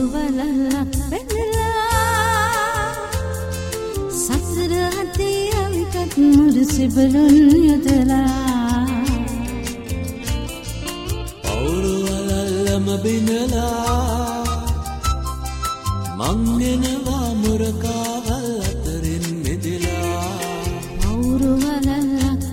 පවුරු වලල්ලක් බැඳලා සසර අතේ අවිකත් මුරු සිබලුන් යොදලා පවුරු වලල්ලම බිඳලා මං එනවා මුරකාවල් අතරින් මිදලා පවුරු වලල්ලක්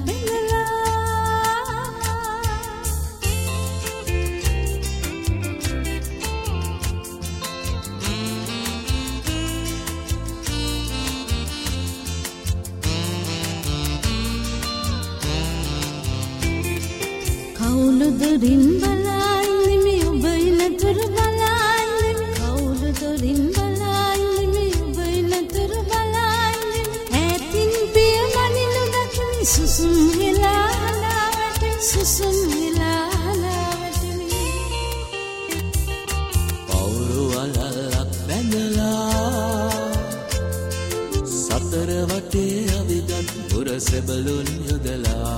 කවුළු දොරින් බලන්නේ ඔබ ඉලතුරු බලන්නේ කවුළු දොරින් බලන්නේ ඔබ ඉලතුරු බලන්නේ ඇතින් පිය මනිනු දකිමි සුසුම් හිලාලාවට සුසුම් හිලාලාවට පවුරු වලල්ලක් බැඳලා සතර වටේ අවිගත් මුර සෙබළුන් යොදලා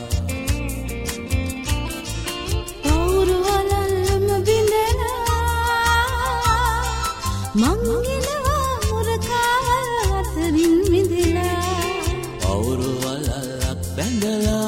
මංගෙනවා මුරකාවල් අතරින් මිදලා පවුරු වලල්ලක් බැඳලා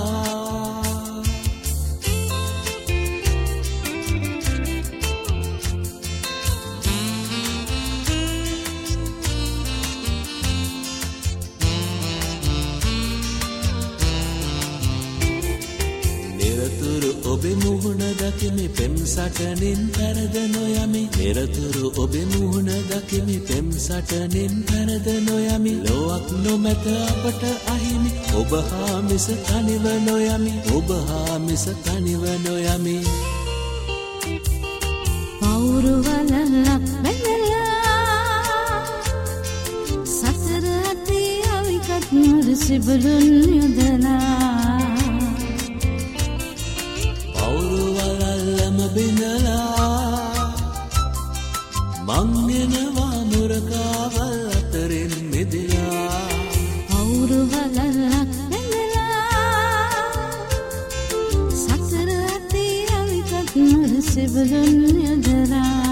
නිරතුරු ඔබේ මුහුණ දකිමි පෙම් සටනින් පෙරද නොයමි නිරතුරු ඔබේ මුහුණ දකිමි පෙම් සටනින් පෙරද නොයමි ලොවක් නොමැත අපට අහිමි ඔබ හා මිස තනිව නොයමි ඔබ හා මිස තනිව නොයමි පවුරු වලල්ලක් බැඳලා සසර අතේ අවිකත් මුරු සිබලුන් යොදලා පවුරු වලල්ලම බිඳලා මං එනවා මුරකාවල් අතරින් මිදලා පවුරු වලල්ලක් බැඳලා සසර අතේ අවිකත් මුරු සිබලුන් යොදලා